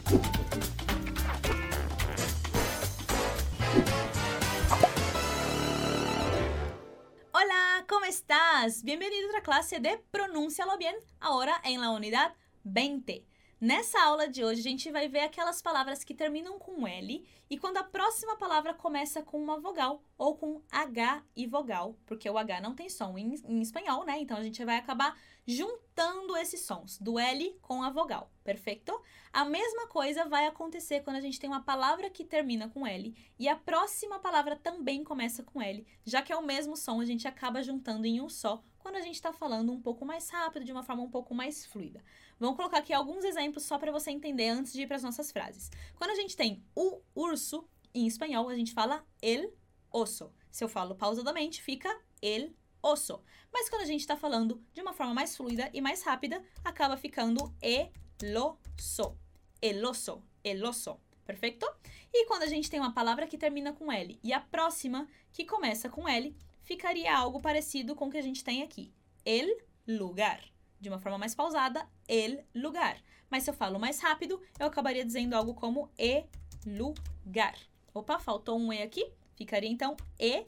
Hola, ¿cómo estás? Bienvenido a otra clase de Pronúncialo Bien, agora em la unidade 20. Nessa aula de hoje, a gente vai ver aquelas palavras que terminam com L e quando a próxima palavra começa com uma vogal ou com H e vogal, porque o H não tem som em espanhol, né? Então, a gente vai acabar juntando esses sons, do L com a vogal, perfeito? A mesma coisa vai acontecer quando a gente tem uma palavra que termina com L e a próxima palavra também começa com L, já que é o mesmo som, a gente acaba juntando em um só, quando a gente está falando um pouco mais rápido, de uma forma um pouco mais fluida. Vamos colocar aqui alguns exemplos só para você entender antes de ir para as nossas frases. Quando a gente tem o urso, em espanhol, a gente fala el oso. Se eu falo pausadamente, fica el oso. Mas quando a gente está falando de uma forma mais fluida e mais rápida, acaba ficando el oso. El oso, el oso. Perfeito? E quando a gente tem uma palavra que termina com L e a próxima que começa com L, ficaria algo parecido com o que a gente tem aqui. El lugar. De uma forma mais pausada, el lugar. Mas se eu falo mais rápido, eu acabaria dizendo algo como e lugar. Opa, faltou um E aqui. Ficaria então e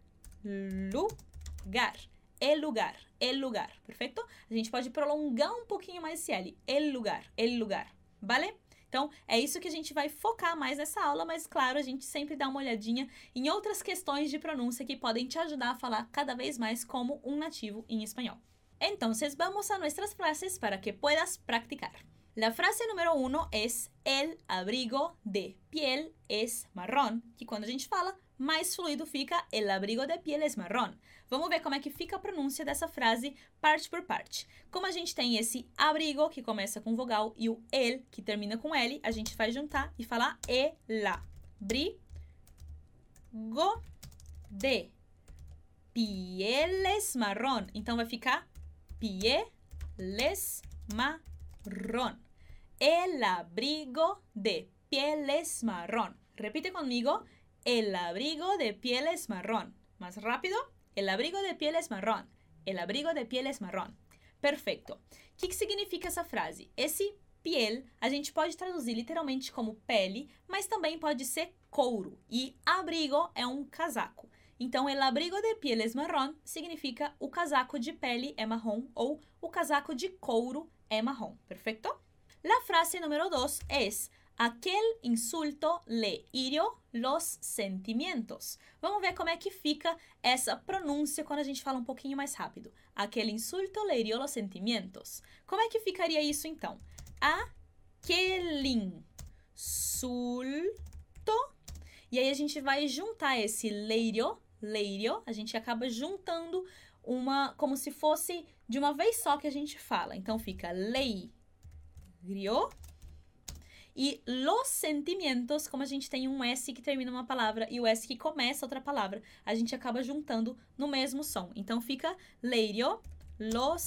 lugar. El lugar, el lugar. Perfeito? A gente pode prolongar um pouquinho mais esse L. El lugar. Vale? Então, é isso que a gente vai focar mais nessa aula, mas claro, a gente sempre dá uma olhadinha em outras questões de pronúncia que podem te ajudar a falar cada vez mais como um nativo em espanhol. Entonces, vamos a nuestras frases para que puedas practicar. La frase número 1 es el abrigo de piel es marrón, que quando a gente fala, mais fluido fica el abrigo de piel es marrón. Vamos ver como é que fica a pronúncia dessa frase parte por parte. Como a gente tem esse abrigo, que começa com vogal, e o el, que termina com L, a gente vai juntar e falar el abrigo de pieles marrón. Então, vai ficar pieles marrón. El abrigo de pieles marrón. Repite conmigo. El abrigo de pieles marrón. Más rápido. El abrigo de pieles marrón. El abrigo de pieles marrón. Perfeito. O que significa essa frase? Esse piel, a gente pode traduzir literalmente como pele, mas também pode ser couro. E abrigo é um casaco. Então, el abrigo de pieles marrón significa o casaco de pele é marrom ou o casaco de couro é marrom. Perfeito? La frase número 2 es aquel insulto le hirió los sentimientos. Vamos ver como é que fica essa pronúncia quando a gente fala um pouquinho mais rápido. Aquel insulto le hirió los sentimientos. Como é que ficaria isso então? Aquel insulto. E aí a gente vai juntar esse leirio, a gente acaba juntando como se fosse de uma vez só que a gente fala. Então fica leirio. E los sentimientos, como a gente tem um S que termina uma palavra e o S que começa outra palavra, a gente acaba juntando no mesmo som. Então fica leirio, los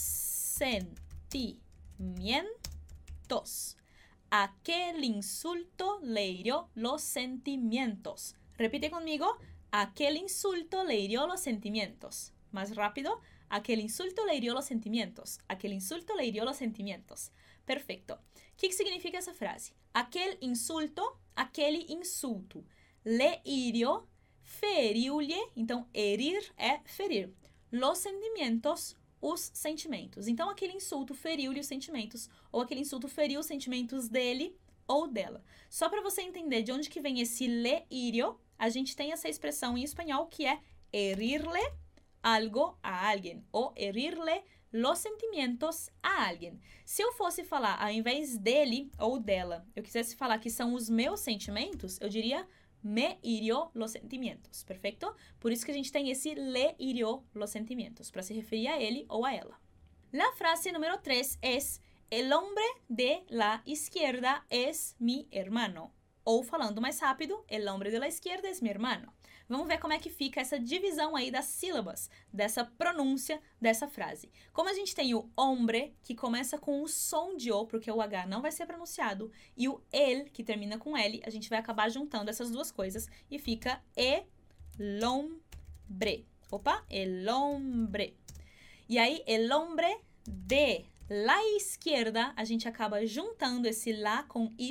sentimientos. Aquel insulto le hirió los sentimientos. Repite conmigo. Aquel insulto le hirió los sentimientos. Más rápido. Aquel insulto le hirió los sentimientos. Aquel insulto le hirió los sentimientos. Perfeito. O que significa essa frase? Aquele insulto, aquele insulto. Le hirió, feriu-lhe. Então, herir é ferir. Los sentimientos, os sentimentos. Então, aquele insulto feriu-lhe os sentimentos. Ou aquele insulto feriu os sentimentos dele ou dela. Só para você entender de onde que vem esse le hirió, a gente tem essa expressão em espanhol que é herirle algo a alguém. Ou herirle los sentimientos a alguém. Se eu fosse falar, ao invés dele ou dela, eu quisesse falar que são os meus sentimentos, eu diria me hirió los sentimientos, perfeito? Por isso que a gente tem esse le hirió los sentimientos, para se referir a ele ou a ela. La frase número 3 es el hombre de la izquierda es mi hermano. Ou falando mais rápido, el hombre de la izquierda es mi hermano. Vamos ver como é que fica essa divisão aí das sílabas, dessa pronúncia dessa frase. Como a gente tem o hombre, que começa com o som de O, porque o H não vai ser pronunciado, e o el, que termina com L, a gente vai acabar juntando essas duas coisas e fica el hombre. Opa, el hombre. E aí, el hombre de la izquierda, a gente acaba juntando esse lá com is,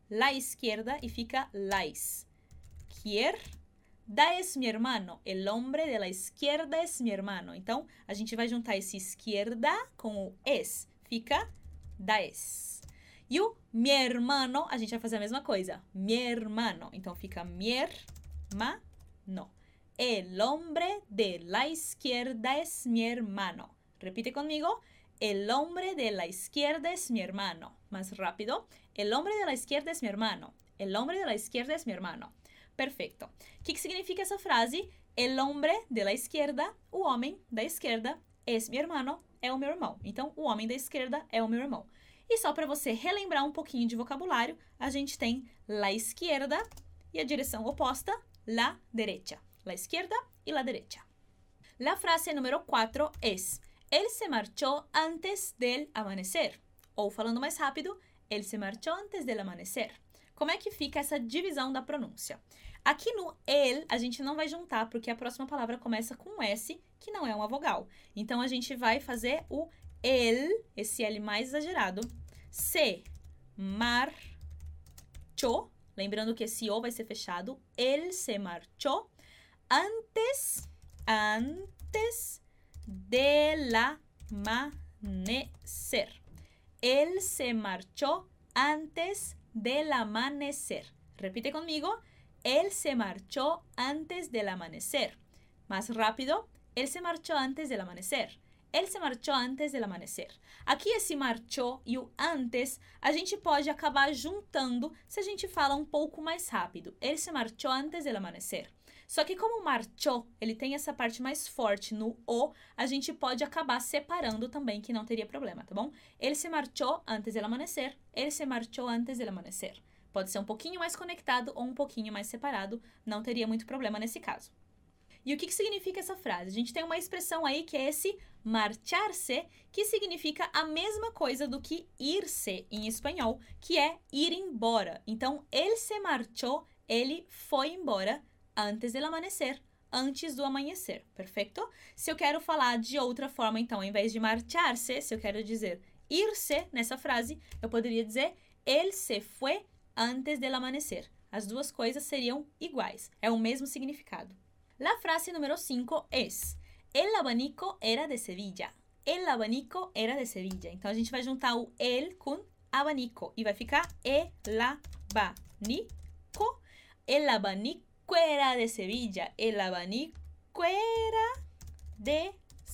la izquierda e fica la izquierda es mi hermano. El hombre de la izquierda es mi hermano. Então, a gente vai juntar esse esquerda com o es. Fica da es. E o mi hermano, a gente vai fazer a mesma coisa. Mi hermano. Então, fica mi hermano. El hombre de la izquierda es mi hermano. Repite conmigo. El hombre de la izquierda es mi hermano. Más rápido. El hombre de la izquierda es mi hermano. El hombre de la izquierda es mi hermano. Perfeito. O que significa essa frase? El hombre de la izquierda, o homem da esquerda, es mi hermano, é o meu irmão. Então, o homem da esquerda é o meu irmão. E só para você relembrar um pouquinho de vocabulário, a gente tem la izquierda e a direção oposta, la derecha. La izquierda y la derecha. La frase número 4 es: Él se marchó antes del amanecer. Ou falando mais rápido, él se marchó antes del amanecer. Como é que fica essa divisão da pronúncia? Aqui no el, a gente não vai juntar, porque a próxima palavra começa com S, que não é uma vogal. Então, a gente vai fazer o el, esse L mais exagerado, se marchó. Lembrando que esse O vai ser fechado. Él se marchó antes del amanecer. Él se marchó antes del amanecer. Repite conmigo. Él se marchó antes del amanecer. Más rápido. Él se marchó antes del amanecer. Él se marchó antes del amanecer. Aqui esse marchou e o antes, a gente pode acabar juntando se a gente fala um pouco mais rápido. Él se marchó antes del amanecer. Só que como marchou, ele tem essa parte mais forte no O, a gente pode acabar separando também, que não teria problema, tá bom? Él se marchó antes del amanecer. Él se marchó antes del amanecer. Pode ser um pouquinho mais conectado ou um pouquinho mais separado, não teria muito problema nesse caso. E o que significa essa frase? A gente tem uma expressão aí que é esse marchar-se, que significa a mesma coisa do que ir-se em espanhol, que é ir embora. Então, él se marchó, ele foi embora antes del amanecer, antes do amanhecer, perfeito? Se eu quero falar de outra forma, então, ao invés de marchar-se, se eu quero dizer ir-se nessa frase, eu poderia dizer él se fue antes del amanecer. As duas coisas seriam iguais, é o mesmo significado. La frase número 5 es: El abanico era de Sevilla. El abanico era de Sevilla. Então, a gente vai juntar o el com abanico e vai ficar el abanico. El abanico era de Sevilla. El abanico era de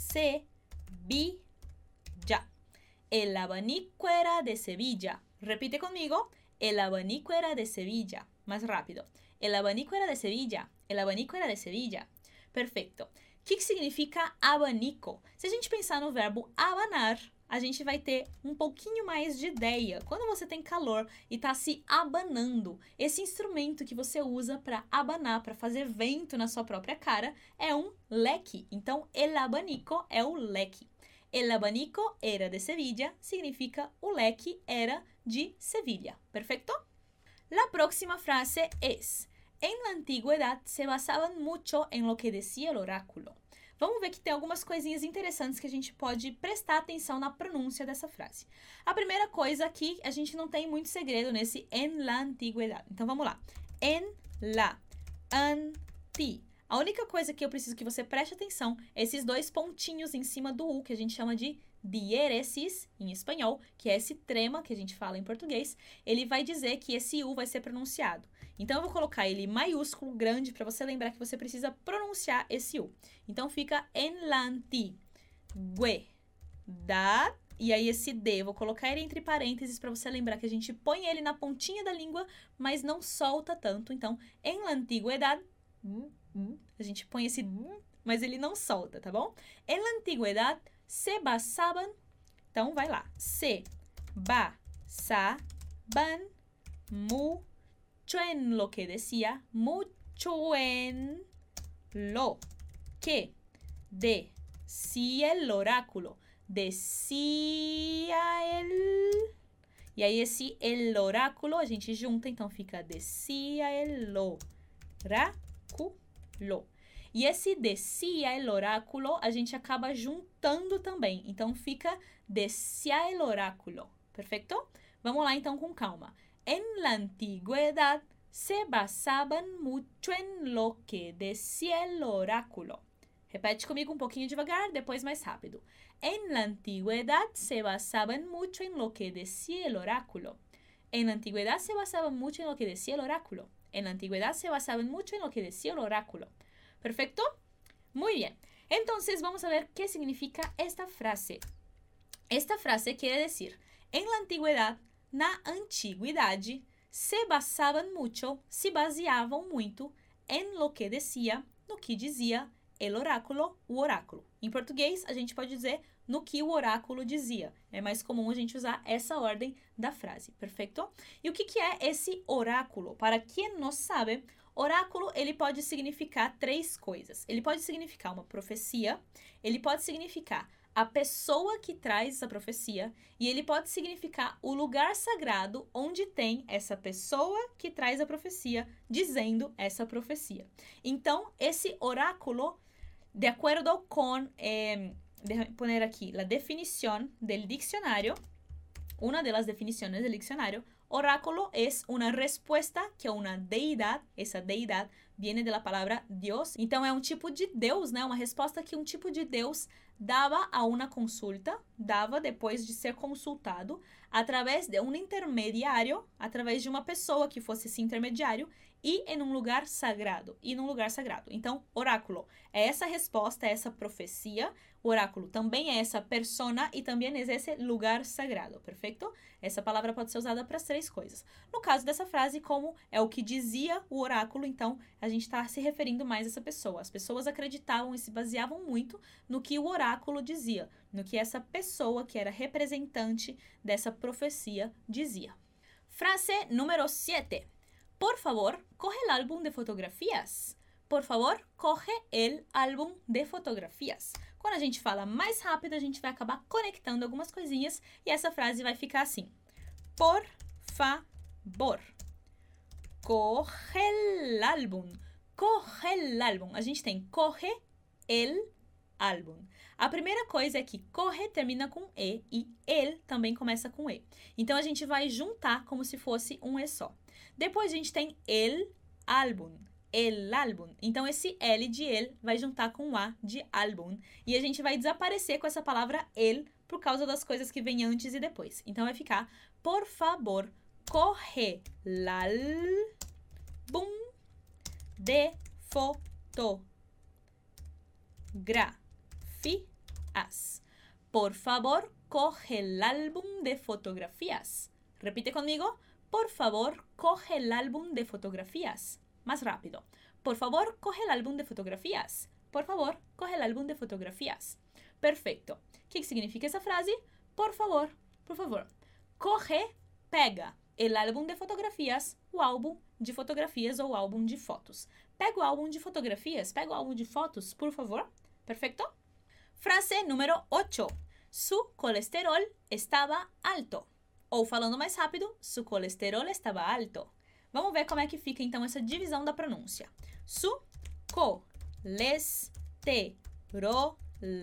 Sevilla. El abanico era de Sevilla. Repite conmigo. El abanico era de Sevilla. Más rápido. El abanico era de Sevilla. El abanico era de Sevilla. Perfeito. O que significa abanico? Se a gente pensar no verbo abanar, a gente vai ter um pouquinho mais de ideia. Quando você tem calor e está se abanando, esse instrumento que você usa para abanar, para fazer vento na sua própria cara, é um leque. Então, el abanico é o leque. El abanico era de Sevilla significa o leque era de Sevilha. Perfeito? La próxima frase es: En la antigüedad se basaban mucho en lo que decía el oráculo. Vamos ver que tem algumas coisinhas interessantes que a gente pode prestar atenção na pronúncia dessa frase. A primeira coisa aqui, a gente não tem muito segredo nesse en la antigüedad. Então, vamos lá. En la anti. A única coisa que eu preciso que você preste atenção é esses dois pontinhos em cima do U, que a gente chama de diéresis em espanhol, que é esse trema que a gente fala em português. Ele vai dizer que esse U vai ser pronunciado. Então, eu vou colocar ele maiúsculo, grande, para você lembrar que você precisa pronunciar esse U. Então, fica en la antigüedad. E aí, esse D, eu vou colocar ele entre parênteses para você lembrar que a gente põe ele na pontinha da língua, mas não solta tanto. Então, en la antigüedad, a gente põe esse mas ele não solta, tá bom? En la antigüedad se basaban, então vai lá, se basaban mucho en lo que decía, mucho en lo que decía el oráculo, decía el... E aí esse el oráculo a gente junta, então fica decía el oráculo. E esse decía el oráculo a gente acaba juntando também. Então, fica decía el oráculo. Perfeito? Vamos lá, então, com calma. En la antigüedad se basaban mucho en lo que decía el oráculo. Repete comigo um pouquinho devagar, depois mais rápido. En la antigüedad se basaban mucho en lo que decía el oráculo. En la antigüedad se basaban mucho en lo que decía el oráculo. En la antigüedad se basaban mucho en lo que decía el oráculo. ¿Perfecto? Muy bien. Entonces vamos a ver qué significa esta frase. Esta frase quiere decir, en la antigüedad, na antiguidade, se basaban mucho, se baseavam muito, en lo que decía, no que dizia, el oráculo, o oráculo. Em português, a gente pode dizer no que o oráculo dizia. É mais comum a gente usar essa ordem da frase, perfeito? E o que é esse oráculo? Para quem não sabe, oráculo, ele pode significar três coisas. Ele pode significar uma profecia, ele pode significar a pessoa que traz essa profecia e ele pode significar o lugar sagrado onde tem essa pessoa que traz a profecia dizendo essa profecia. Então, esse oráculo, de acuerdo con, déjame poner aquí la definición del diccionario, una de las definiciones del diccionario, oráculo es una respuesta que una deidad, essa deidad viene de la palavra Dios, então é um tipo de Deus, né? Uma resposta que um tipo de Deus dava a uma consulta, dava depois de ser consultado, através de um intermediário, através de uma pessoa que fosse esse intermediário, e em um lugar sagrado, Então, oráculo é essa resposta, é essa profecia. O oráculo também é essa persona e também é esse lugar sagrado, perfeito? Essa palavra pode ser usada para as três coisas. No caso dessa frase, como é o que dizia o oráculo, então a gente está se referindo mais a essa pessoa. As pessoas acreditavam e se baseavam muito no que o oráculo dizia, no que essa pessoa que era representante dessa profecia dizia. Frase número 7. Por favor, coge el álbum de fotografías. Por favor, coge el álbum de fotografías. Quando a gente fala mais rápido, a gente vai acabar conectando algumas coisinhas e essa frase vai ficar assim. Por favor, coge el álbum. Coge el álbum. A gente tem coge el álbum. A primeira coisa é que corre termina com E e el também começa com E. Então, a gente vai juntar como se fosse um E só. Depois, a gente tem el álbum. El álbum. Então, esse L de el vai juntar com o A de álbum. E a gente vai desaparecer com essa palavra el por causa das coisas que vêm antes e depois. Então, vai ficar, por favor, coge el álbum de fotografías. Por favor, coge el álbum de fotografías. Repite conmigo. Por favor, coge el álbum de fotografías. Más rápido. Por favor, coge el álbum de fotografías. Por favor, coge el álbum de fotografías. Perfeito. O que significa essa frase? Por favor, por favor. Coge, pega, el álbum de fotografías, o álbum de fotografias ou álbum de fotos. Pega o álbum de fotografias, pega o álbum de fotos, por favor. Perfeito? Frase número 8. Su colesterol estava alto. Ou falando mais rápido, su colesterol estava alto. Vamos ver como é que fica, então, essa divisão da pronúncia. Su colesterol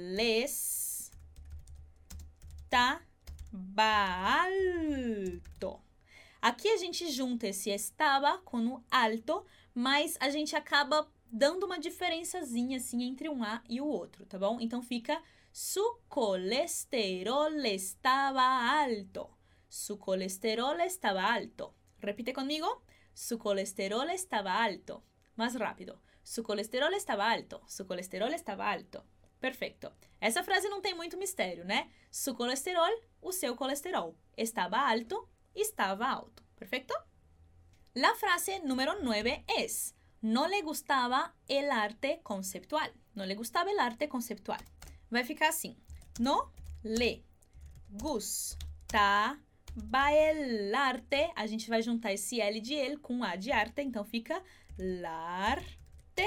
estava alto. Aqui a gente junta esse estava com o alto, mas a gente acaba dando uma diferençazinha assim entre um A e o outro, tá bom? Então fica su colesterol estava alto. Su colesterol estaba alto. Repite conmigo. Su colesterol estaba alto. Más rápido. Su colesterol estaba alto. Su colesterol estaba alto. Perfeito. Essa frase não tem muito mistério, né? Su colesterol, o seu colesterol. Estaba alto, estava alto. Perfeito? La frase número 9 es: no le gustaba el arte conceptual. No le gustaba el arte conceptual. Vai ficar assim. No le gusta el arte, a gente vai juntar esse L de el com A de arte, então fica l'arte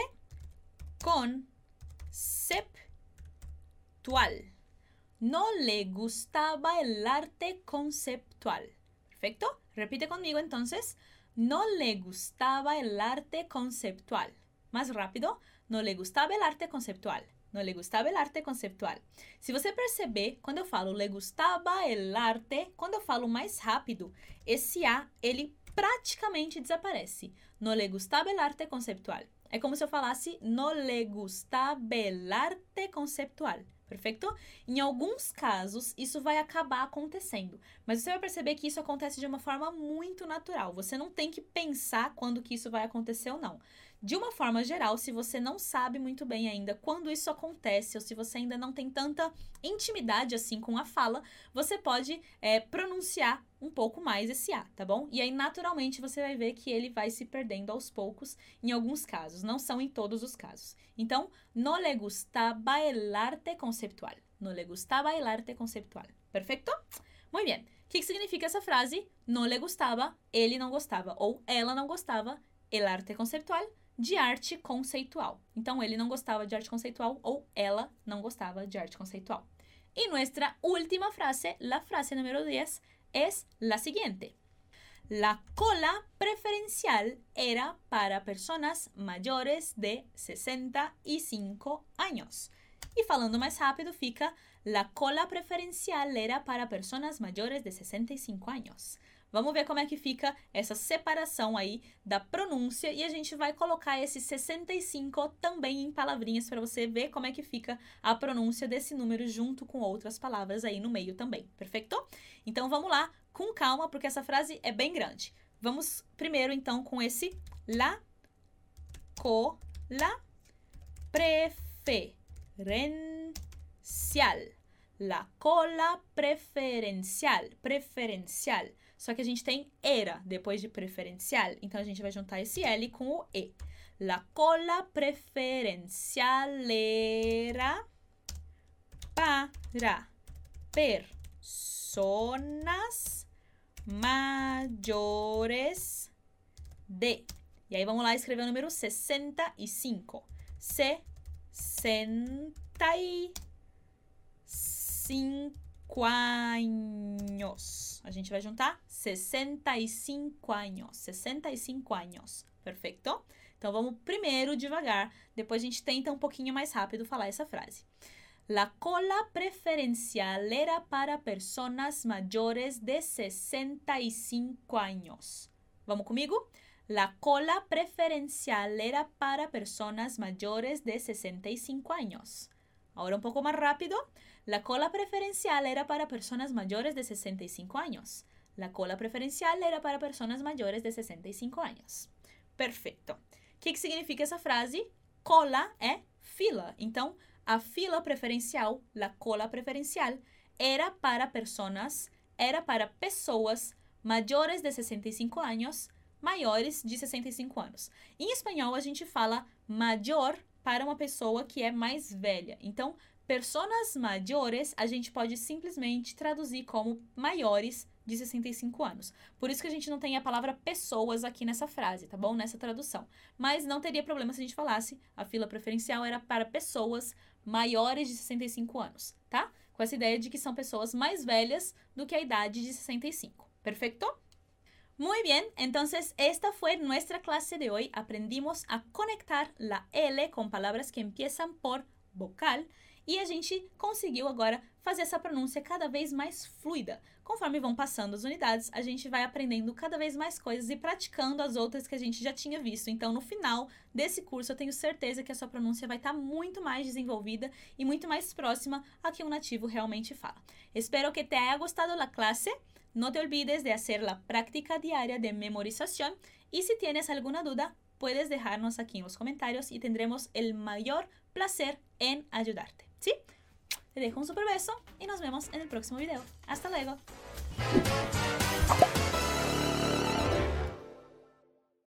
conceptual. No le gustaba el arte conceptual. ¿Perfecto? Repite conmigo entonces. No le gustaba el arte conceptual. Más rápido. No le gustaba el arte conceptual. No le gustaba el arte conceptual. Se você perceber, quando eu falo le gustaba el arte, quando eu falo mais rápido, esse A, ele praticamente desaparece. No le gustaba el arte conceptual. É como se eu falasse no le gustaba el arte conceptual. Perfeito? Em alguns casos, isso vai acabar acontecendo. Mas você vai perceber que isso acontece de uma forma muito natural. Você não tem que pensar quando que isso vai acontecer ou não. De uma forma geral, se você não sabe muito bem ainda quando isso acontece, ou se você ainda não tem tanta intimidade assim com a fala, você pode pronunciar um pouco mais esse A, tá bom? E aí, naturalmente, você vai ver que ele vai se perdendo aos poucos em alguns casos, não são em todos os casos. Então, no le gustaba el arte conceptual. No le gustaba el arte conceptual. Perfeito? Muito bem. O que significa essa frase? No le gustaba, ele não gostava, ou ela não gostava, el arte conceptual, de arte conceitual. Então, ele não gostava de arte conceitual ou ela não gostava de arte conceitual. E nossa última frase, la frase número 10, es la siguiente. La cola preferencial era para personas mayores de 65 años. E falando mais rápido fica, la cola preferencial era para personas mayores de 65 años. Vamos ver como é que fica essa separação aí da pronúncia e a gente vai colocar esse 65 também em palavrinhas para você ver como é que fica a pronúncia desse número junto com outras palavras aí no meio também, perfeito? Então vamos lá, com calma, porque essa frase é bem grande. Vamos primeiro então com esse la cola preferencial. La cola preferencial. Preferencial. Só que a gente tem era depois de preferencial. Então, a gente vai juntar esse L com o E. La cola preferencial era para personas mayores de... E aí, vamos lá escrever o número 65. 65 anos. A gente vai juntar 65 anos. 65 anos. Perfeito? Então, vamos primeiro devagar. Depois, a gente tenta um pouquinho mais rápido falar essa frase. La cola preferencial era para personas mayores de 65 anos. Vamos comigo? La cola preferencial era para personas mayores de 65 años. Ahora un poco más rápido. La cola preferencial era para personas mayores de 65 años. La cola preferencial era para personas mayores de 65 años. Perfeito. O que significa essa frase? Cola é fila. Então, a fila preferencial, la cola preferencial, era para pessoas mayores de 65 años, maiores de 65 anos. Em espanhol, a gente fala maior para uma pessoa que é mais velha. Então, personas mayores, a gente pode simplesmente traduzir como maiores de 65 anos. Por isso que a gente não tem a palavra pessoas aqui nessa frase, tá bom? Nessa tradução. Mas não teria problema se a gente falasse a fila preferencial era para pessoas maiores de 65 anos, tá? Com essa ideia de que são pessoas mais velhas do que a idade de 65. Perfeito? Muy bien, entonces esta fue nuestra clase de hoy. Aprendimos a conectar la L con palabras que empiezan por vocal e a gente conseguiu agora fazer essa pronúncia cada vez mais fluida. Conforme vão passando as unidades, a gente vai aprendendo cada vez mais coisas e praticando as outras que a gente já tinha visto. Então, no final desse curso, eu tenho certeza que a sua pronúncia vai estar muito mais desenvolvida e muito mais próxima a que um nativo realmente fala. Espero que te haya gostado la clase. No te olvides de hacer la práctica diaria de memorización y si tienes alguna duda, puedes dejarnos aquí en los comentarios y tendremos el mayor placer en ayudarte, ¿sí? Te dejo un super beso y nos vemos en el próximo video. ¡Hasta luego!